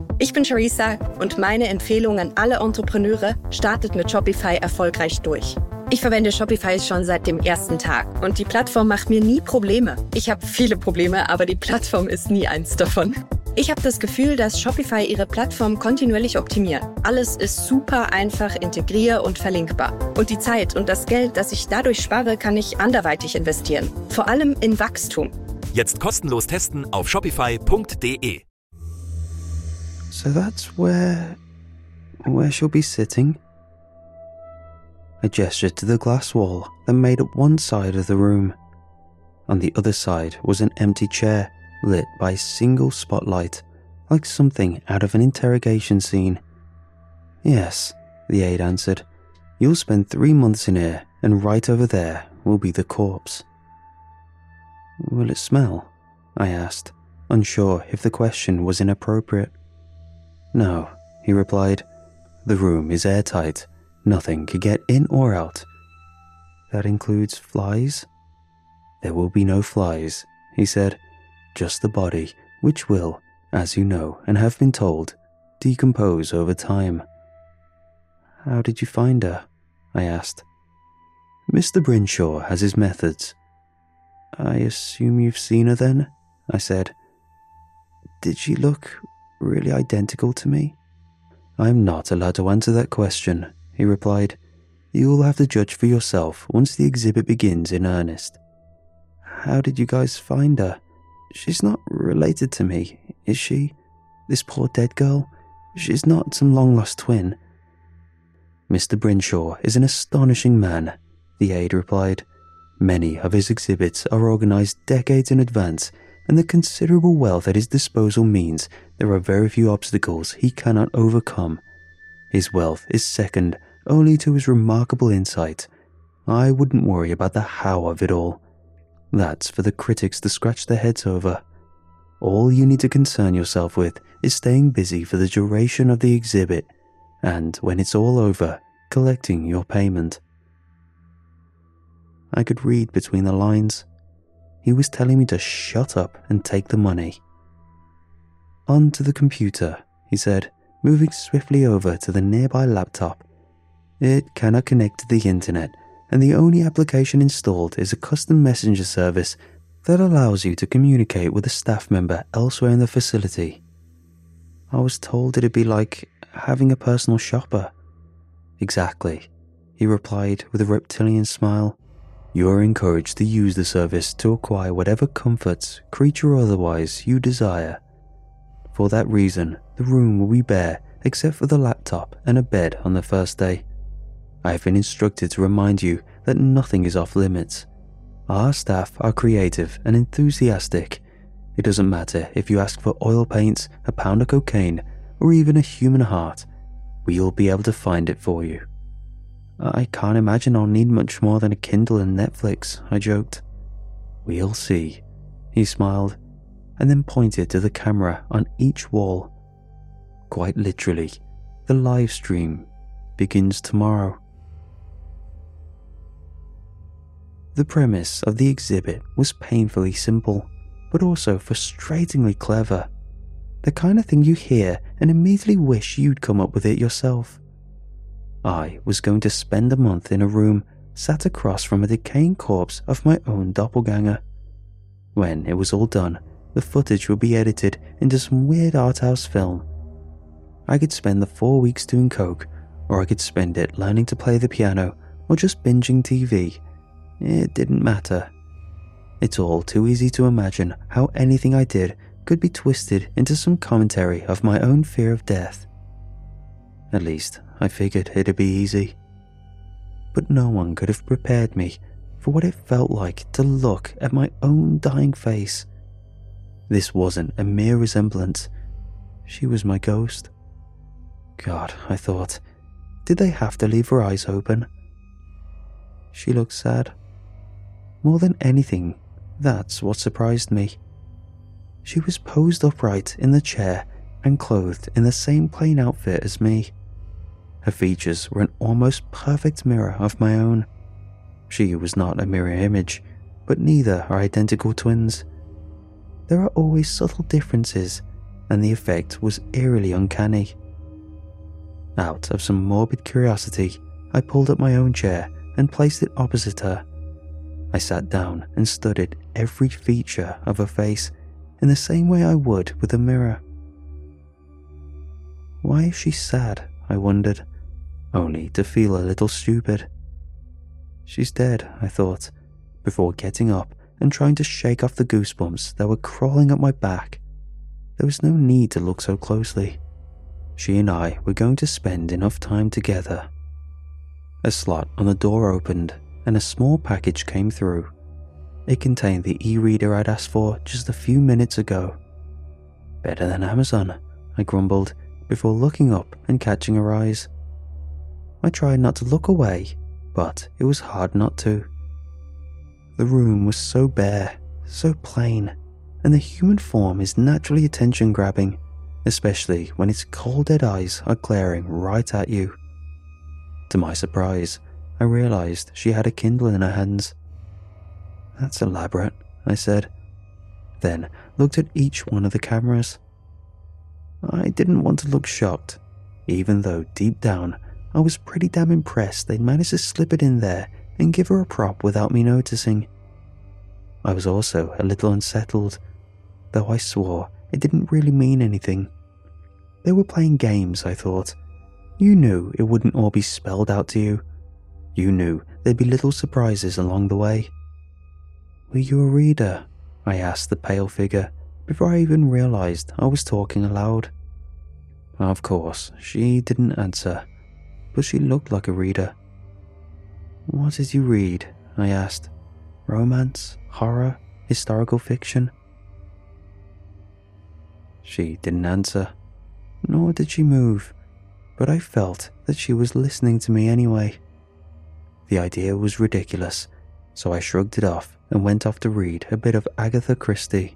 Ich bin Charissa und meine Empfehlung an alle Entrepreneure: startet mit Shopify erfolgreich durch. Ich verwende Shopify schon seit dem ersten Tag und die Plattform macht mir nie Probleme. Ich habe viele Probleme, aber die Plattform ist nie eins davon. Ich habe das Gefühl, dass Shopify ihre Plattform kontinuierlich optimiert. Alles ist super einfach integrier- und verlinkbar. Und die Zeit und das Geld, das ich dadurch spare, kann ich anderweitig investieren. Vor allem in Wachstum. Jetzt kostenlos testen auf shopify.de. So that's where she'll be sitting? I gestured to the glass wall that made up one side of the room. On the other side was an empty chair, lit by a single spotlight, like something out of an interrogation scene. Yes, the aide answered. You'll spend 3 months in here, and right over there will be the corpse. Will it smell? I asked, unsure if the question was inappropriate. No, he replied. The room is airtight. Nothing could get in or out. That includes flies? There will be no flies, he said. Just the body, which will, as you know and have been told, decompose over time. How did you find her? I asked. Mr. Brinshaw has his methods. I assume you've seen her then? I said. Did she look really identical to me? I'm not allowed to answer that question, he replied. You'll have to judge for yourself once the exhibit begins in earnest. How did you guys find her? She's not related to me, is she? This poor dead girl? She's not some long-lost twin. Mr. Brinshaw is an astonishing man, the aide replied. Many of his exhibits are organized decades in advance, and the considerable wealth at his disposal means there are very few obstacles he cannot overcome. His wealth is second only to his remarkable insight. I wouldn't worry about the how of it all. That's for the critics to scratch their heads over. All you need to concern yourself with is staying busy for the duration of the exhibit, and when it's all over, collecting your payment. I could read between the lines. He was telling me to shut up and take the money. On to the computer, he said, moving swiftly over to the nearby laptop. It cannot connect to the internet, and the only application installed is a custom messenger service that allows you to communicate with a staff member elsewhere in the facility. I was told it'd be like having a personal shopper. Exactly, he replied with a reptilian smile. You are encouraged to use the service to acquire whatever comforts, creature or otherwise, you desire. For that reason, the room will be bare except for the laptop and a bed on the first day. I have been instructed to remind you that nothing is off limits. Our staff are creative and enthusiastic. It doesn't matter if you ask for oil paints, a pound of cocaine, or even a human heart. We'll be able to find it for you. I can't imagine I'll need much more than a Kindle and Netflix, I joked. We'll see, he smiled, and then pointed to the camera on each wall. Quite literally, the live stream begins tomorrow. The premise of the exhibit was painfully simple, but also frustratingly clever. The kind of thing you hear and immediately wish you'd come up with it yourself. I was going to spend a month in a room sat across from a decaying corpse of my own doppelganger. When it was all done, the footage would be edited into some weird art house film. I could spend the 4 weeks doing coke, or I could spend it learning to play the piano, or just binging TV. It didn't matter. It's all too easy to imagine how anything I did could be twisted into some commentary of my own fear of death. At least, I figured it'd be easy. But no one could have prepared me for what it felt like to look at my own dying face. This wasn't a mere resemblance. She was my ghost. God, I thought, did they have to leave her eyes open? She looked sad. More than anything, that's what surprised me. She was posed upright in the chair and clothed in the same plain outfit as me. Her features were an almost perfect mirror of my own. She was not a mirror image, but neither are identical twins. There are always subtle differences, and the effect was eerily uncanny. Out of some morbid curiosity, I pulled up my own chair and placed it opposite her. I sat down and studied every feature of her face in the same way I would with a mirror. Why is she sad? I wondered, only to feel a little stupid. She's dead, I thought, before getting up and trying to shake off the goosebumps that were crawling up my back. There was no need to look so closely. She and I were going to spend enough time together. A slot on the door opened and a small package came through. It contained the e-reader I'd asked for just a few minutes ago. Better than Amazon, I grumbled before looking up and catching her eyes. I tried not to look away, but it was hard not to. The room was so bare, so plain, and the human form is naturally attention-grabbing, especially when its cold dead eyes are glaring right at you. To my surprise, I realized she had a Kindle in her hands. That's elaborate, I said, then looked at each one of the cameras. I didn't want to look shocked, even though deep down I was pretty damn impressed they'd managed to slip it in there and give her a prop without me noticing. I was also a little unsettled, though I swore it didn't really mean anything. They were playing games, I thought. You knew it wouldn't all be spelled out to you. You knew there'd be little surprises along the way. Were you a reader? I asked the pale figure before I even realized I was talking aloud. Of course, she didn't answer, but she looked like a reader. What did you read? I asked. Romance, horror, historical fiction? She didn't answer, nor did she move, but I felt that she was listening to me anyway. The idea was ridiculous, so I shrugged it off and went off to read a bit of Agatha Christie.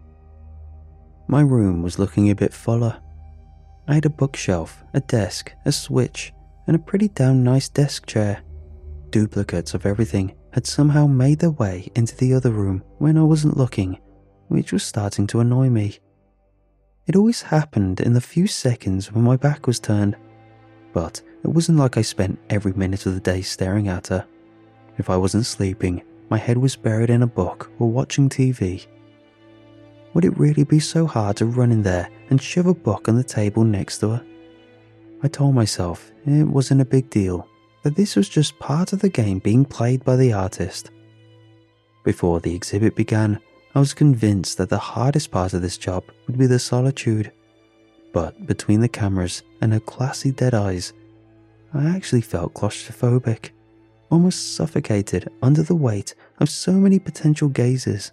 My room was looking a bit fuller. I had a bookshelf, a desk, a switch, and a pretty damn nice desk chair. Duplicates of everything had somehow made their way into the other room when I wasn't looking, which was starting to annoy me. It always happened in the few seconds when my back was turned, but it wasn't like I spent every minute of the day staring at her. If I wasn't sleeping, my head was buried in a book or watching TV. Would it really be so hard to run in there and shove a book on the table next to her? I told myself it wasn't a big deal, that this was just part of the game being played by the artist. Before the exhibit began, I was convinced that the hardest part of this job would be the solitude. But between the cameras and her glassy dead eyes, I actually felt claustrophobic, almost suffocated under the weight of so many potential gazes.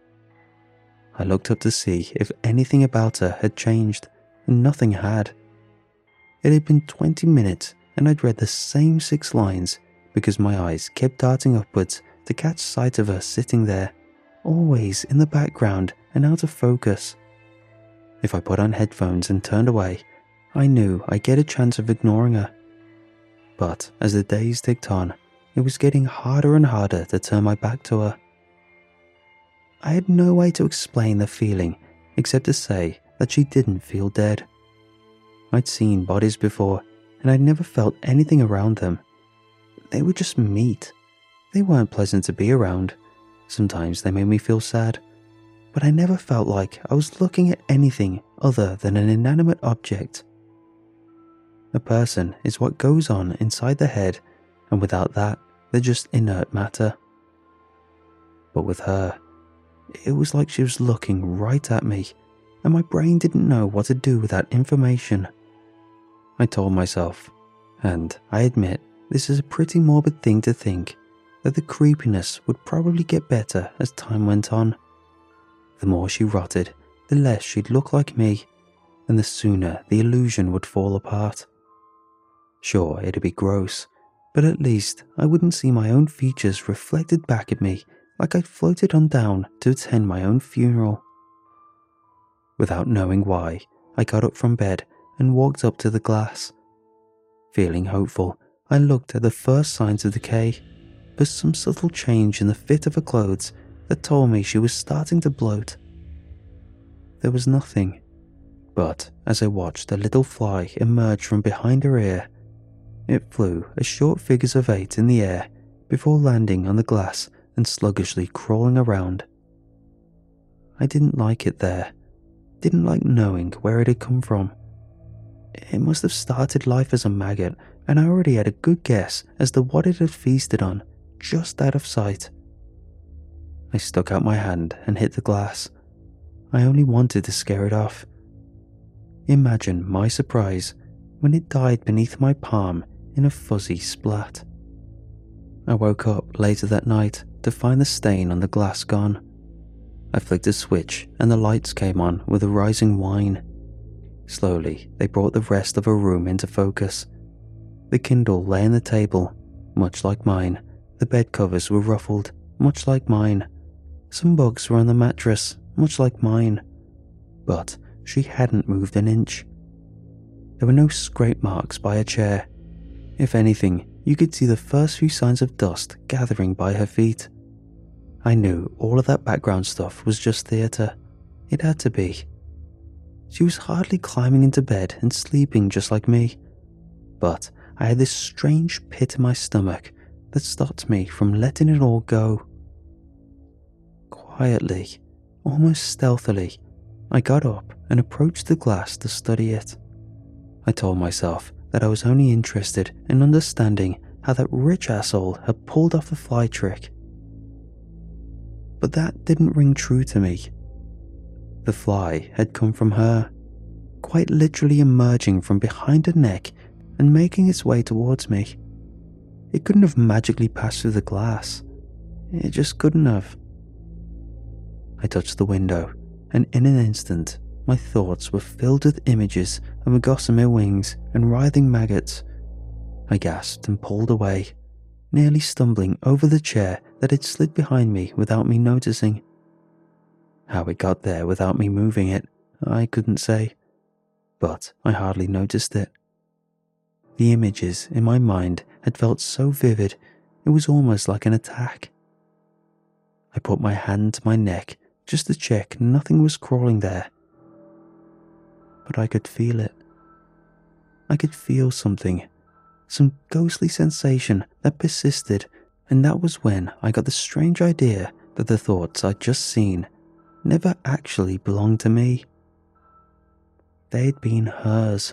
I looked up to see if anything about her had changed, and nothing had. It had been 20 minutes and I'd read the same 6 lines because my eyes kept darting upwards to catch sight of her sitting there, always in the background and out of focus. If I put on headphones and turned away, I knew I'd get a chance of ignoring her. But as the days ticked on, it was getting harder and harder to turn my back to her. I had no way to explain the feeling except to say that she didn't feel dead. I'd seen bodies before, and I'd never felt anything around them. They were just meat. They weren't pleasant to be around. Sometimes they made me feel sad, but I never felt like I was looking at anything other than an inanimate object. A person is what goes on inside the head, and without that, they're just inert matter. But with her, it was like she was looking right at me, and my brain didn't know what to do with that information. I told myself, and I admit this is a pretty morbid thing to think, that the creepiness would probably get better as time went on. The more she rotted, the less she'd look like me, and the sooner the illusion would fall apart. Sure, it'd be gross, but at least I wouldn't see my own features reflected back at me like I'd floated on down to attend my own funeral. Without knowing why, I got up from bed and walked up to the glass. Feeling hopeful, I looked at the first signs of decay, but some subtle change in the fit of her clothes that told me she was starting to bloat. There was nothing, But as I watched a little fly emerge from behind her ear, it flew a short figures of 8 in the air before landing on the glass and sluggishly crawling around. I didn't like it there, didn't like knowing where it had come from. It must have started life as a maggot, and I already had a good guess as to what it had feasted on, just out of sight. I stuck out my hand and hit the glass. I only wanted to scare it off. Imagine my surprise when it died beneath my palm in a fuzzy splat. I woke up later that night to find the stain on the glass gone. I flicked a switch and the lights came on with a rising whine. Slowly, they brought the rest of her room into focus. The Kindle lay on the table, much like mine. The bed covers were ruffled, much like mine. Some bugs were on the mattress, much like mine. But she hadn't moved an inch. There were no scrape marks by her chair. If anything, you could see the first few signs of dust gathering by her feet. I knew all of that background stuff was just theatre. It had to be. She was hardly climbing into bed and sleeping just like me. But I had this strange pit in my stomach that stopped me from letting it all go. Quietly, almost stealthily, I got up and approached the glass to study it. I told myself that I was only interested in understanding how that rich asshole had pulled off the fly trick. But that didn't ring true to me. The fly had come from her, quite literally emerging from behind her neck and making its way towards me. It couldn't have magically passed through the glass. It just couldn't have. I touched the window, and in an instant, my thoughts were filled with images of a gossamer wings and writhing maggots. I gasped and pulled away, nearly stumbling over the chair that had slid behind me without me noticing. How it got there without me moving it, I couldn't say, but I hardly noticed it. The images in my mind had felt so vivid, it was almost like an attack. I put my hand to my neck just to check nothing was crawling there. But I could feel it. I could feel something, some ghostly sensation that persisted, and that was when I got the strange idea that the thoughts I'd just seen never actually belonged to me. They'd been hers.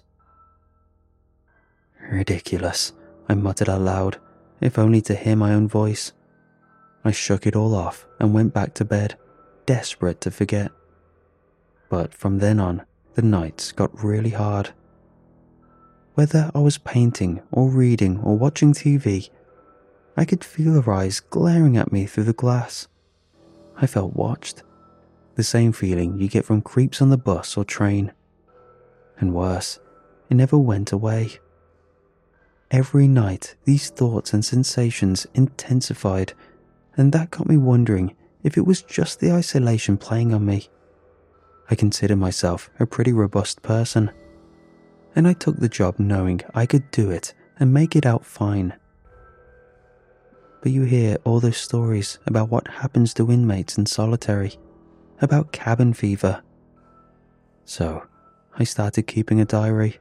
Ridiculous, I muttered out loud, if only to hear my own voice. I shook it all off and went back to bed, desperate to forget. But from then on, the nights got really hard. Whether I was painting or reading or watching TV, I could feel her eyes glaring at me through the glass. I felt watched. The same feeling you get from creeps on the bus or train. And worse, it never went away. Every night, these thoughts and sensations intensified, and that got me wondering if it was just the isolation playing on me. I consider myself a pretty robust person, and I took the job knowing I could do it and make it out fine. But you hear all those stories about what happens to inmates in solitary, about cabin fever. So, I started keeping a diary.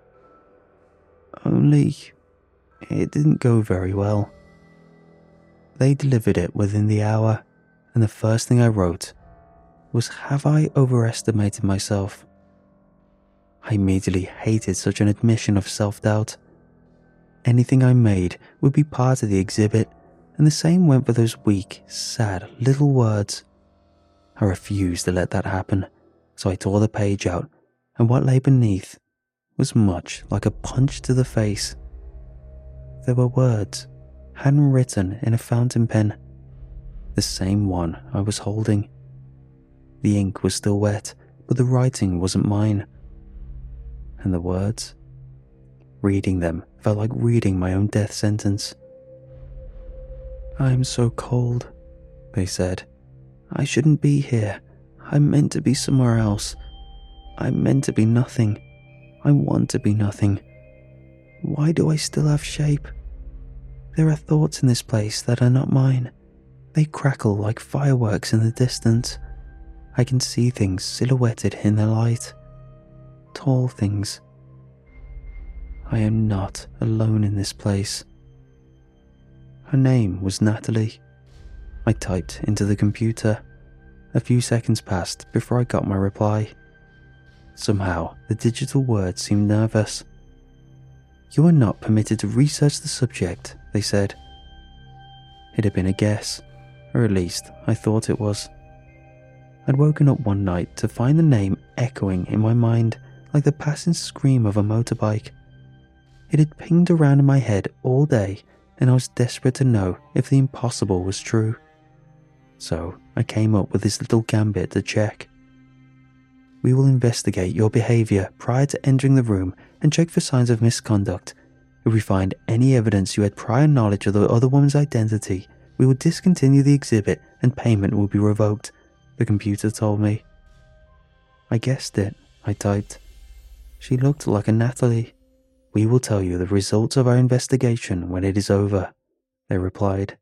Only, it didn't go very well. They delivered it within the hour, and the first thing I wrote was, "Have I overestimated myself?" I immediately hated such an admission of self-doubt. Anything I made would be part of the exhibit, and the same went for those weak, sad little words. I refused to let that happen, so I tore the page out, and what lay beneath was much like a punch to the face. There were words, handwritten in a fountain pen, the same one I was holding. The ink was still wet, but the writing wasn't mine. And the words? Reading them felt like reading my own death sentence. "I am so cold," they said. "I shouldn't be here. I'm meant to be somewhere else. I'm meant to be nothing. I want to be nothing. Why do I still have shape? There are thoughts in this place that are not mine. They crackle like fireworks in the distance. I can see things silhouetted in the light. tall things. I am not alone in this place. Her name was Natalie. I typed into the computer. A few seconds passed before I got my reply. Somehow, the digital words seemed nervous. "You are not permitted to research the subject," they said. It had been a guess, or at least I thought it was. I'd woken up one night to find the name echoing in my mind like the passing scream of a motorbike. It had pinged around in my head all day, and I was desperate to know if the impossible was true. So I came up with this little gambit to check. "We will investigate your behaviour prior to entering the room and check for signs of misconduct. If we find any evidence you had prior knowledge of the other woman's identity, we will discontinue the exhibit and payment will be revoked," the computer told me. "I guessed it," I typed. "She looked like a Natalie. We will tell you the results of our investigation when it is over," they replied.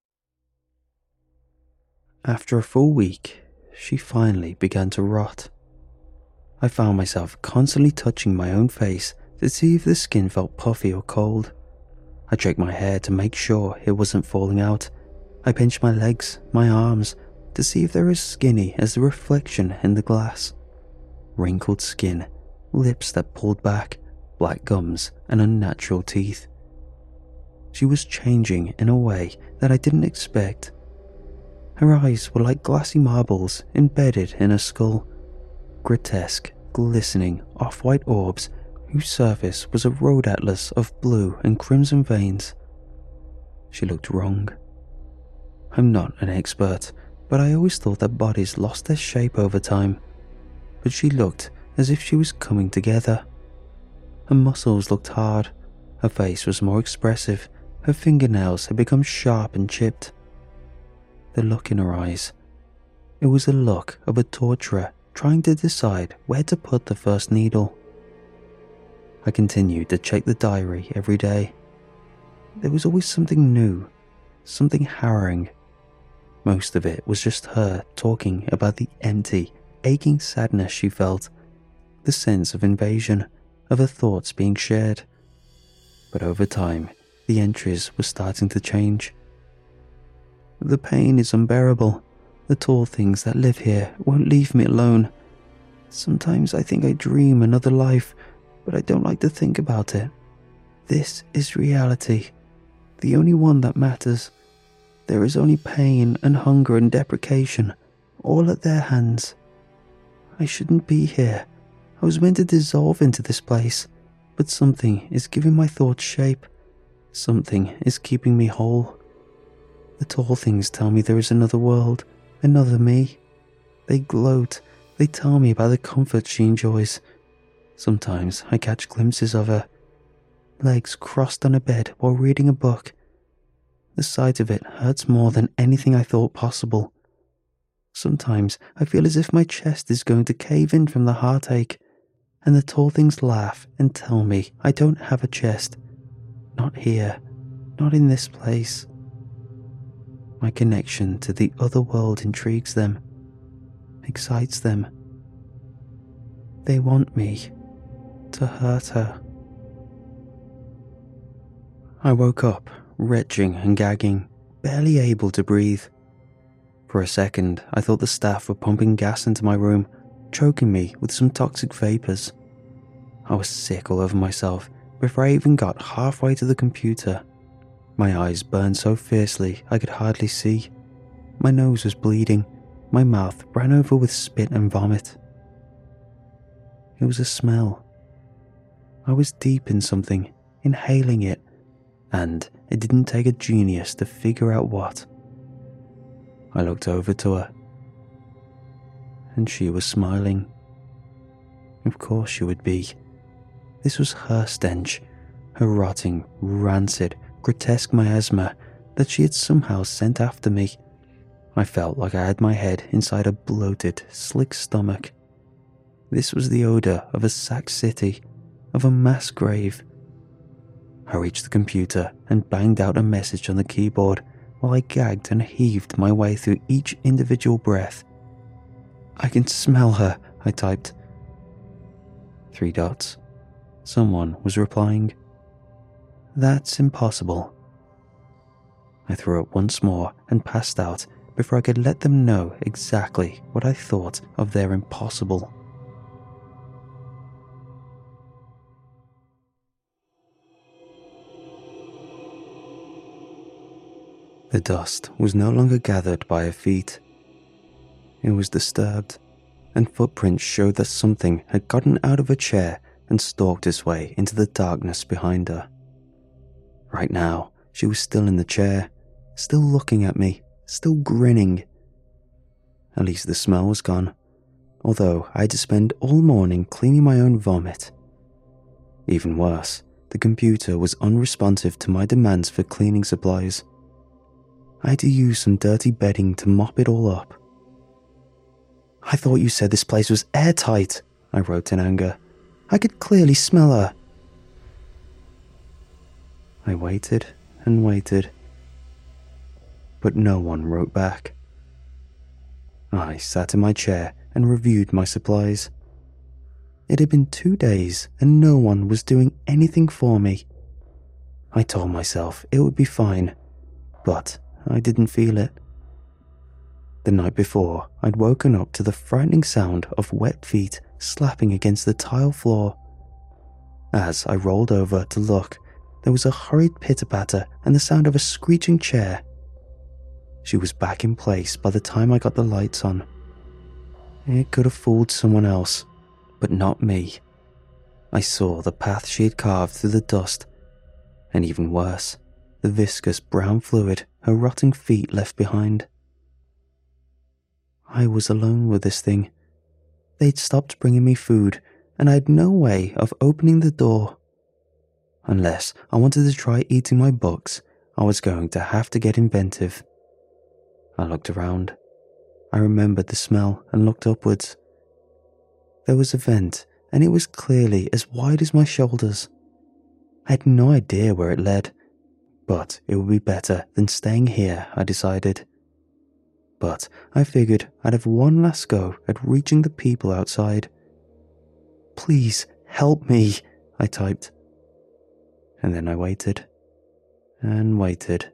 After a full week, she finally began to rot. I found myself constantly touching my own face to see if the skin felt puffy or cold. I checked my hair to make sure it wasn't falling out. I pinched my legs, my arms, to see if they were as skinny as the reflection in the glass. Wrinkled skin, lips that pulled back, black gums, and unnatural teeth. She was changing in a way that I didn't expect. Her eyes were like glassy marbles embedded in her skull, grotesque, glistening, off-white orbs whose surface was a road atlas of blue and crimson veins. She looked wrong. I'm not an expert, but I always thought that bodies lost their shape over time. But she looked as if she was coming together. Her muscles looked hard, her face was more expressive, her fingernails had become sharp and chipped. The look in her eyes, it was the look of a torturer trying to decide where to put the first needle. I continued to check the diary every day. There was always something new, something harrowing. Most of it was just her talking about the empty, aching sadness she felt, the sense of invasion, of her thoughts being shared. But over time, the entries were starting to change. "The pain is unbearable. The tall things that live here won't leave me alone. Sometimes I think I dream another life, but I don't like to think about it. This is reality, the only one that matters. There is only pain and hunger and deprecation, all at their hands. I shouldn't be here. I was meant to dissolve into this place, but something is giving my thoughts shape. Something is keeping me whole. The tall things tell me there is another world, another me. They gloat, they tell me about the comfort she enjoys. Sometimes I catch glimpses of her, legs crossed on a bed while reading a book. The sight of it hurts more than anything I thought possible. Sometimes I feel as if my chest is going to cave in from the heartache, and the tall things laugh and tell me I don't have a chest. Not here, not in this place. My connection to the other world intrigues them, excites them. They want me to hurt her. I woke up, retching and gagging, barely able to breathe. For a second, I thought the staff were pumping gas into my room, choking me with some toxic vapors. I was sick all over myself before I even got halfway to the computer. My eyes burned so fiercely I could hardly see. My nose was bleeding. My mouth ran over with spit and vomit. It was a smell. I was deep in something, inhaling it, and it didn't take a genius to figure out what. I looked over to her, and she was smiling. Of course she would be. This was her stench, her rotting, rancid, grotesque miasma that she had somehow sent after me. I felt like I had my head inside a bloated, slick stomach. This was the odour of a sacked city, of a mass grave. I reached the computer and banged out a message on the keyboard while I gagged and heaved my way through each individual breath. "I can smell her," I typed. 3 dots. Someone was replying. That's impossible. I threw up once more and passed out before I could let them know exactly what I thought of their impossible. The dust was no longer gathered by her feet. It was disturbed, and footprints showed that something had gotten out of a chair and stalked its way into the darkness behind her. Right now, she was still in the chair, still looking at me, still grinning. At least the smell was gone, although I had to spend all morning cleaning my own vomit. Even worse, the computer was unresponsive to my demands for cleaning supplies. I had to use some dirty bedding to mop it all up. I thought you said this place was airtight, I wrote in anger. I could clearly smell her. I waited and waited, but no one wrote back. I sat in my chair and reviewed my supplies. It had been 2 days and no one was doing anything for me. I told myself it would be fine, but I didn't feel it. The night before, I'd woken up to the frightening sound of wet feet slapping against the tile floor. As I rolled over to look, there was a hurried pitter-patter and the sound of a screeching chair. She was back in place by the time I got the lights on. It could have fooled someone else, but not me. I saw the path she had carved through the dust, and even worse, the viscous brown fluid her rotting feet left behind. I was alone with this thing. They'd stopped bringing me food, and I had no way of opening the door. Unless I wanted to try eating my books, I was going to have to get inventive. I looked around. I remembered the smell and looked upwards. There was a vent, and it was clearly as wide as my shoulders. I had no idea where it led, but it would be better than staying here, I decided. But I figured I'd have one last go at reaching the people outside. Please help me, I typed. And then I waited and waited.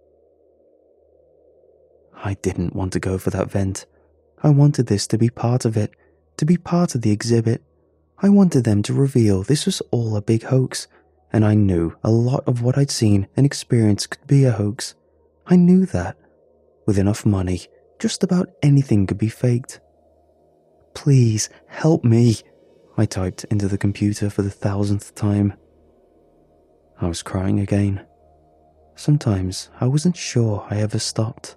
I didn't want to go for that vent. I wanted this to be part of it, to be part of the exhibit. I wanted them to reveal this was all a big hoax, and I knew a lot of what I'd seen and experienced could be a hoax. I knew that. With enough money, just about anything could be faked. Please help me, I typed into the computer for the 1,000th time. I was crying again. Sometimes I wasn't sure I ever stopped.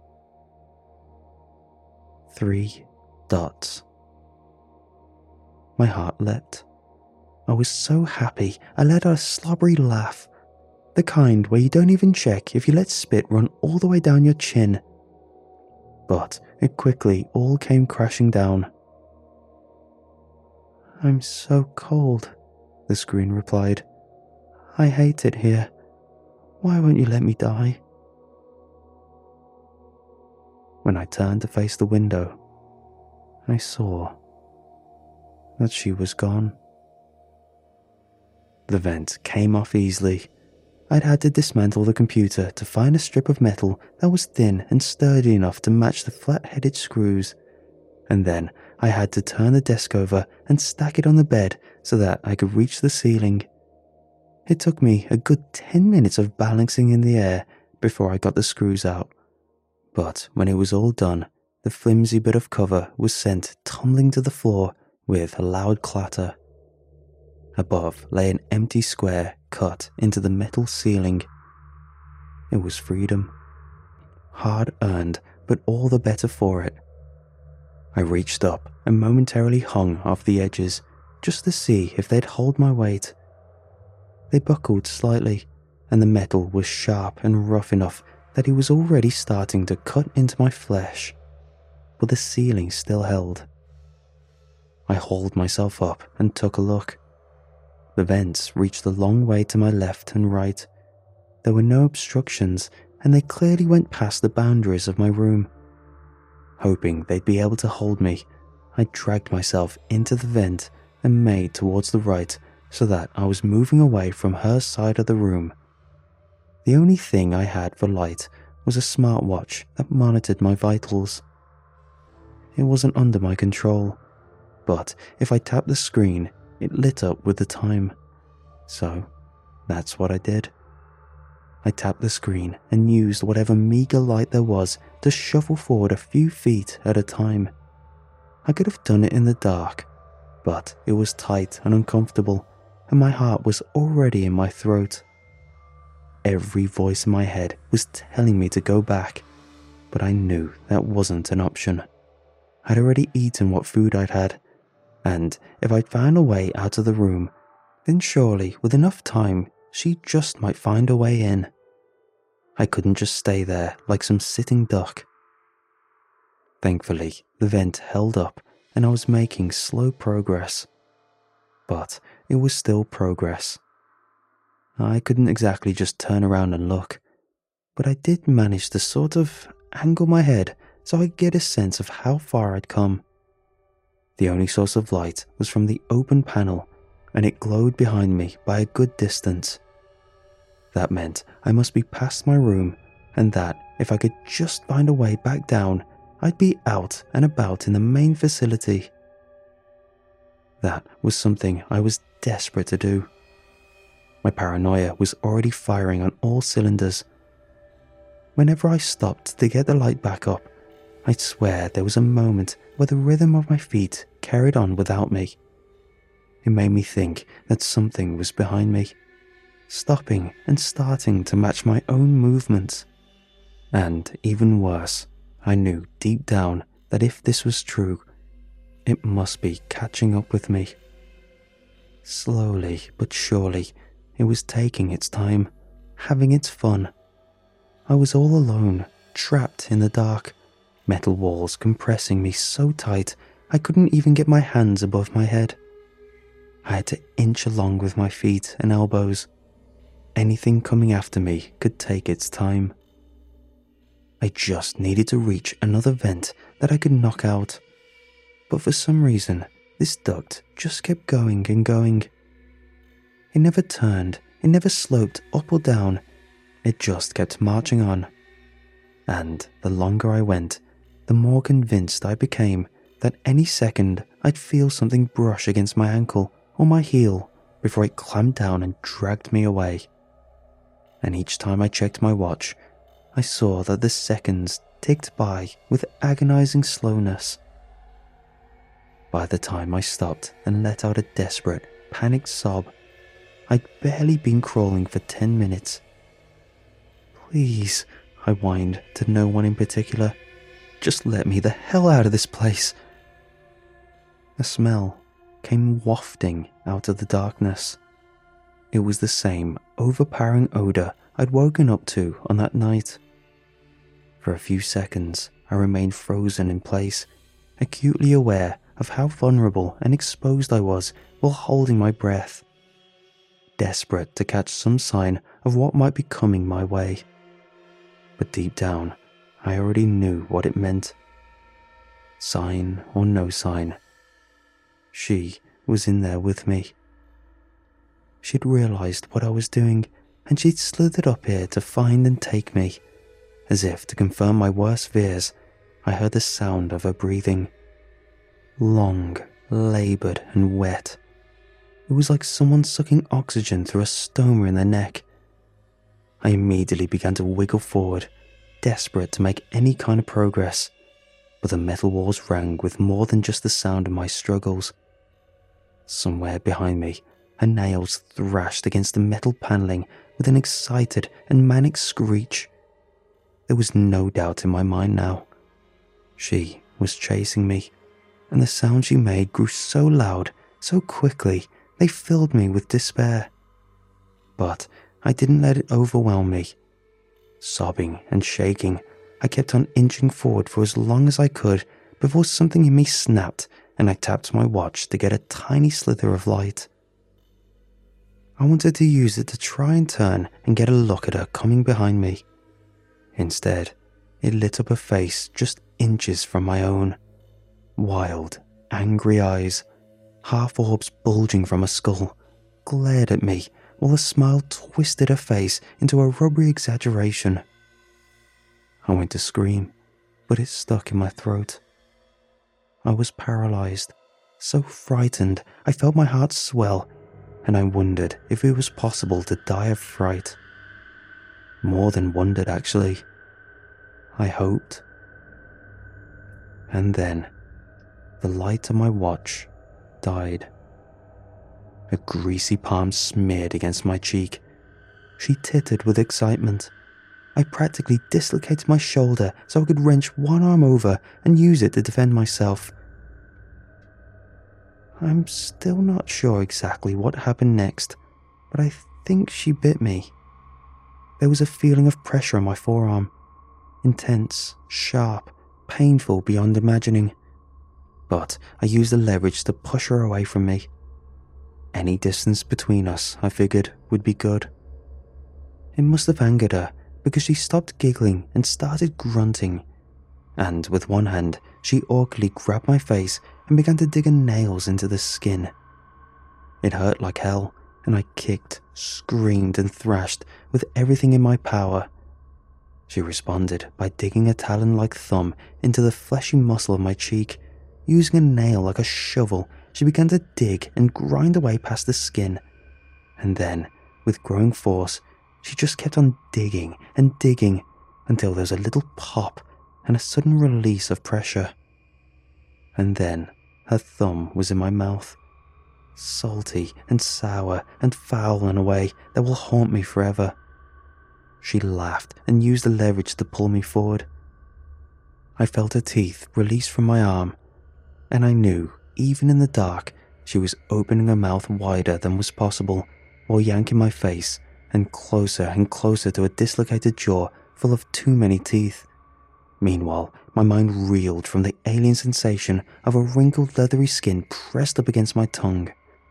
3 dots. My heart leapt. I was so happy I let out a slobbery laugh, the kind where you don't even check if you let spit run all the way down your chin. But it quickly all came crashing down. I'm so cold, the screen replied. I hate it here. Why won't you let me die? When I turned to face the window, I saw that she was gone. The vent came off easily. I'd had to dismantle the computer to find a strip of metal that was thin and sturdy enough to match the flat-headed screws, and then I had to turn the desk over and stack it on the bed so that I could reach the ceiling. It took me a good 10 minutes of balancing in the air before I got the screws out, but when it was all done, the flimsy bit of cover was sent tumbling to the floor with a loud clatter. Above lay an empty square cut into the metal ceiling. It was freedom. Hard earned, but all the better for it. I reached up and momentarily hung off the edges, just to see if they'd hold my weight. They buckled slightly, and the metal was sharp and rough enough that it was already starting to cut into my flesh, but the ceiling still held. I hauled myself up and took a look. The vents reached a long way to my left and right. There were no obstructions, and they clearly went past the boundaries of my room. Hoping they'd be able to hold me, I dragged myself into the vent and made towards the right so that I was moving away from her side of the room. The only thing I had for light was a smartwatch that monitored my vitals. It wasn't under my control, but if I tapped the screen, it lit up with the time. So that's what I did. I tapped the screen and used whatever meager light there was to shuffle forward a few feet at a time. I could have done it in the dark, but it was tight and uncomfortable, and my heart was already in my throat. Every voice in my head was telling me to go back, but I knew that wasn't an option. I'd already eaten what food I'd had, and if I'd found a way out of the room, then surely with enough time she just might find a way in. I couldn't just stay there like some sitting duck. Thankfully, the vent held up and I was making slow progress. But it was still progress. I couldn't exactly just turn around and look, but I did manage to sort of angle my head so I'd get a sense of how far I'd come. The only source of light was from the open panel, and it glowed behind me by a good distance. That meant I must be past my room, and that if I could just find a way back down, I'd be out and about in the main facility. That was something I was desperate to do. My paranoia was already firing on all cylinders. Whenever I stopped to get the light back up, I'd swear there was a moment where the rhythm of my feet carried on without me. It made me think that something was behind me, stopping and starting to match my own movements. And even worse, I knew deep down that if this was true, it must be catching up with me. Slowly but surely, it was taking its time, having its fun. I was all alone, trapped in the dark, metal walls compressing me so tight I couldn't even get my hands above my head. I had to inch along with my feet and elbows. Anything coming after me could take its time. I just needed to reach another vent that I could knock out. But for some reason, this duct just kept going and going. It never turned, it never sloped up or down, it just kept marching on. And the longer I went, the more convinced I became that any second I'd feel something brush against my ankle or my heel before it clamped down and dragged me away. And each time I checked my watch, I saw that the seconds ticked by with agonizing slowness. By the time I stopped and let out a desperate, panicked sob, I'd barely been crawling for 10 minutes. "Please," I whined to no one in particular, "just let me the hell out of this place." A smell came wafting out of the darkness. It was the same overpowering odor I'd woken up to on that night. For a few seconds, I remained frozen in place, acutely aware of how vulnerable and exposed I was while holding my breath, desperate to catch some sign of what might be coming my way. But deep down, I already knew what it meant. Sign or no sign, she was in there with me. She'd realized what I was doing, and she'd slithered up here to find and take me. As if to confirm my worst fears, I heard the sound of her breathing. Long, labored, and wet. It was like someone sucking oxygen through a stoma in their neck. I immediately began to wiggle forward, desperate to make any kind of progress, but the metal walls rang with more than just the sound of my struggles. Somewhere behind me, her nails thrashed against the metal paneling with an excited and manic screech. There was no doubt in my mind now. She was chasing me, and the sounds she made grew so loud, so quickly, they filled me with despair. But I didn't let it overwhelm me. Sobbing and shaking, I kept on inching forward for as long as I could before something in me snapped and I tapped my watch to get a tiny slither of light. I wanted to use it to try and turn and get a look at her coming behind me. Instead, it lit up a face just inches from my own. Wild, angry eyes, half orbs bulging from her skull, glared at me while a smile twisted her face into a rubbery exaggeration. I went to scream, but it stuck in my throat. I was paralyzed, so frightened I felt my heart swell, and I wondered if it was possible to die of fright. More than wondered, actually. I hoped. And then, the light on my watch died. A greasy palm smeared against my cheek. She tittered with excitement. I practically dislocated my shoulder so I could wrench one arm over and use it to defend myself. I'm still not sure exactly what happened next, but I think she bit me. There was a feeling of pressure on my forearm. Intense, sharp, painful beyond imagining. But I used the leverage to push her away from me. Any distance between us, I figured, would be good. It must have angered her, because she stopped giggling and started grunting. And with one hand, she awkwardly grabbed my face and began to dig her nails into the skin. It hurt like hell, and I kicked, screamed, and thrashed with everything in my power. She responded by digging a talon-like thumb into the fleshy muscle of my cheek. Using a nail like a shovel, she began to dig and grind away past the skin. And then, with growing force, she just kept on digging and digging until there was a little pop and a sudden release of pressure. And then her thumb was in my mouth, salty and sour and foul in a way that will haunt me forever. She laughed and used the leverage to pull me forward. I felt her teeth release from my arm, and I knew, even in the dark, she was opening her mouth wider than was possible while yanking my face and closer to a dislocated jaw full of too many teeth. Meanwhile, my mind reeled from the alien sensation of a wrinkled leathery skin pressed up against my tongue.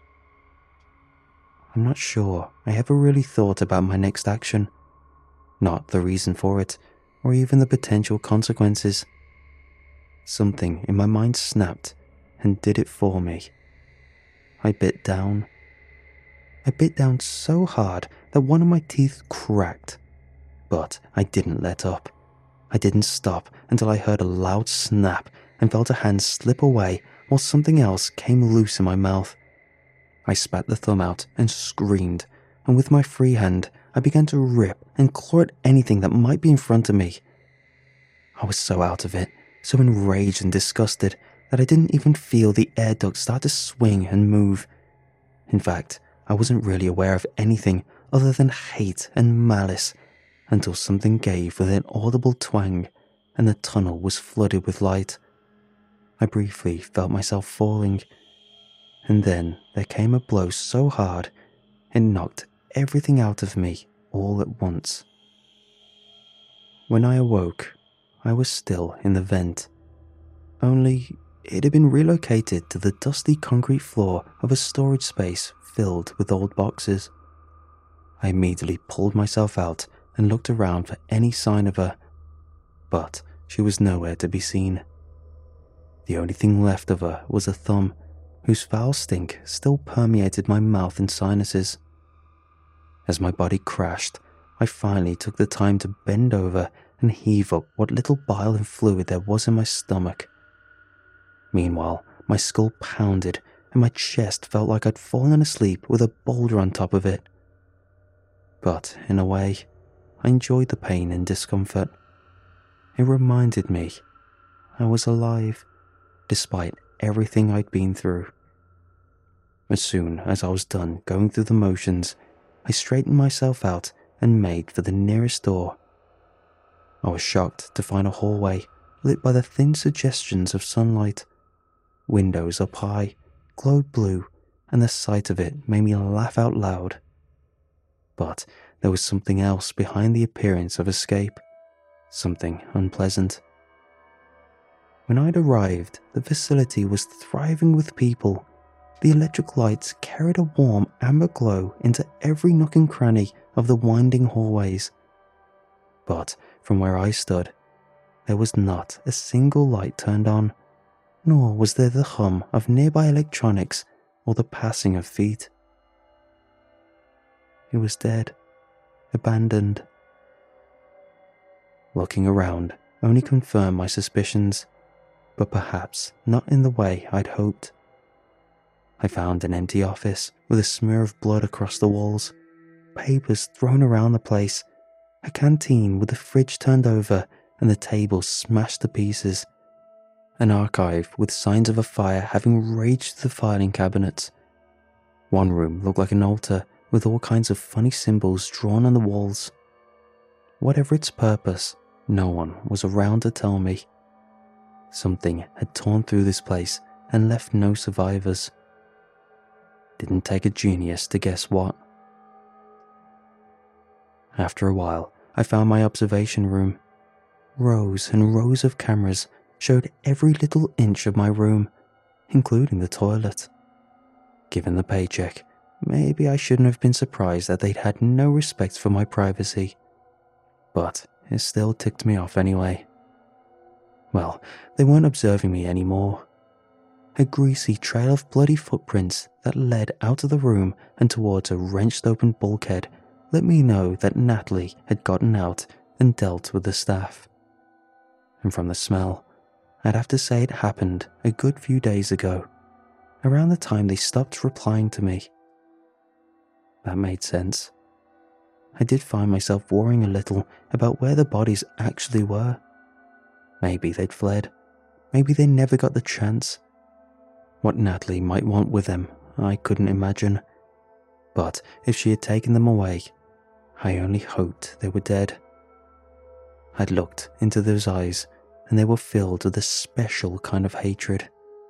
I'm not sure I ever really thought about my next action. Not the reason for it, or even the potential consequences. Something in my mind snapped and did it for me. I bit down. I bit down so hard that one of my teeth cracked. But I didn't let up. I didn't stop until I heard a loud snap and felt a hand slip away while something else came loose in my mouth. I spat the thumb out and screamed, and with my free hand, I began to rip and claw at anything that might be in front of me. I was so out of it, so enraged and disgusted, that I didn't even feel the air duct start to swing and move. In fact, I wasn't really aware of anything other than hate and malice until something gave with an audible twang and the tunnel was flooded with light. I briefly felt myself falling, and then there came a blow so hard it knocked everything out of me all at once. When I awoke, I was still in the vent, only it had been relocated to the dusty concrete floor of a storage space filled with old boxes. I immediately pulled myself out and looked around for any sign of her, but she was nowhere to be seen. The only thing left of her was a thumb, whose foul stink still permeated my mouth and sinuses. As my body crashed, I finally took the time to bend over and heave up what little bile and fluid there was in my stomach. Meanwhile, my skull pounded and my chest felt like I'd fallen asleep with a boulder on top of it. But, in a way, I enjoyed the pain and discomfort. It reminded me I was alive, despite everything I'd been through. As soon as I was done going through the motions, I straightened myself out and made for the nearest door. I was shocked to find a hallway lit by the thin suggestions of sunlight. Windows up high, glowed blue, and the sight of it made me laugh out loud. But there was something else behind the appearance of escape, something unpleasant. When I'd arrived, the facility was thriving with people. The electric lights carried a warm amber glow into every nook and cranny of the winding hallways. But from where I stood, there was not a single light turned on, nor was there the hum of nearby electronics or the passing of feet. It was dead, abandoned. Looking around only confirmed my suspicions, but perhaps not in the way I'd hoped. I found an empty office with a smear of blood across the walls, papers thrown around the place, a canteen with the fridge turned over and the table smashed to pieces, an archive with signs of a fire having raged through the filing cabinets. One room looked like an altar with all kinds of funny symbols drawn on the walls. Whatever its purpose, no one was around to tell me. Something had torn through this place and left no survivors. Didn't take a genius to guess what. After a while, I found my observation room. Rows and rows of cameras showed every little inch of my room, including the toilet. Given the paycheck, maybe I shouldn't have been surprised that they'd had no respect for my privacy. But it still ticked me off anyway. Well, they weren't observing me anymore. A greasy trail of bloody footprints that led out of the room and towards a wrenched open bulkhead let me know that Natalie had gotten out and dealt with the staff. And from the smell, I'd have to say it happened a good few days ago, around the time they stopped replying to me. That made sense. I did find myself worrying a little about where the bodies actually were. Maybe they'd fled. Maybe they never got the chance. What Natalie might want with them, I couldn't imagine. But if she had taken them away, I only hoped they were dead. I'd looked into those eyes, and they were filled with a special kind of hatred.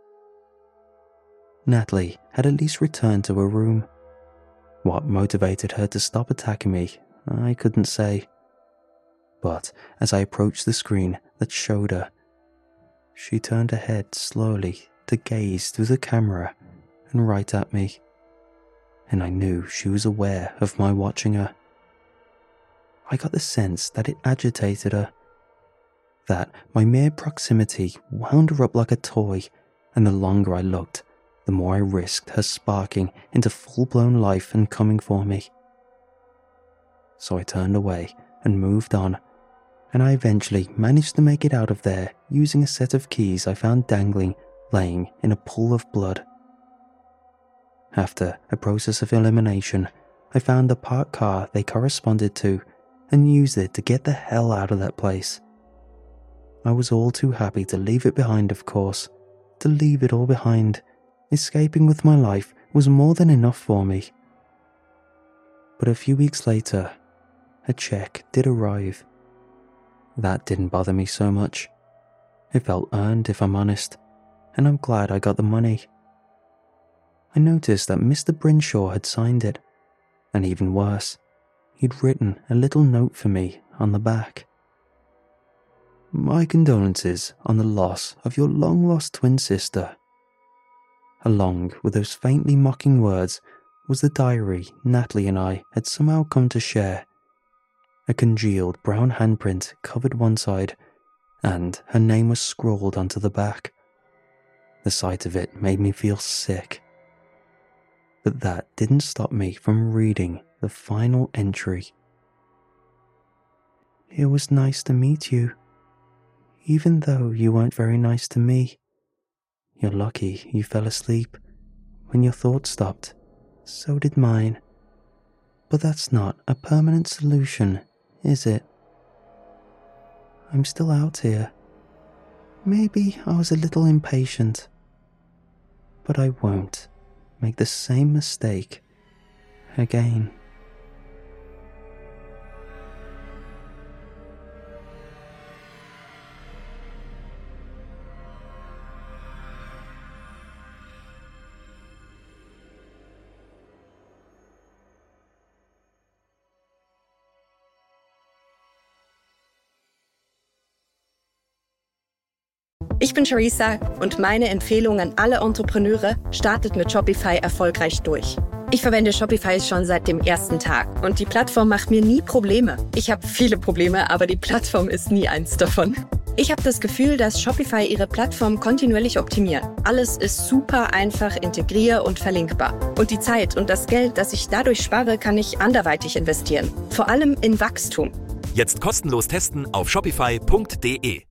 Natalie had at least returned to her room. What motivated her to stop attacking me, I couldn't say. But as I approached the screen that showed her, she turned her head slowly to gaze through the camera and right at me, and I knew she was aware of my watching her. I got the sense that it agitated her, that my mere proximity wound her up like a toy, and the longer I looked, the more I risked her sparking into full-blown life and coming for me. So I turned away and moved on, and I eventually managed to make it out of there using a set of keys I found dangling, laying in a pool of blood. After a process of elimination, I found the parked car they corresponded to and used it to get the hell out of that place. I was all too happy to leave it behind, of course, to leave it all behind. Escaping with my life was more than enough for me. But a few weeks later, a check did arrive. That didn't bother me so much. It felt earned, if I'm honest, and I'm glad I got the money. I noticed that Mr. Brinshaw had signed it, and even worse, he'd written a little note for me on the back. "My condolences on the loss of your long-lost twin sister." Along with those faintly mocking words was the diary Natalie and I had somehow come to share. A congealed brown handprint covered one side, and her name was scrawled onto the back. The sight of it made me feel sick. But that didn't stop me from reading the final entry. "It was nice to meet you, even though you weren't very nice to me. You're lucky you fell asleep. When your thoughts stopped, so did mine. But that's not a permanent solution, is it? I'm still out here. Maybe I was a little impatient, but I won't make the same mistake again." Ich bin Charissa und meine Empfehlung an alle Entrepreneure: startet mit Shopify erfolgreich durch. Ich verwende Shopify schon seit dem ersten Tag und die Plattform macht mir nie Probleme. Ich habe viele Probleme, aber die Plattform ist nie eins davon. Ich habe das Gefühl, dass Shopify ihre Plattform kontinuierlich optimiert. Alles ist super einfach integrier- und verlinkbar. Und die Zeit und das Geld, das ich dadurch spare, kann ich anderweitig investieren. Vor allem in Wachstum. Jetzt kostenlos testen auf shopify.de.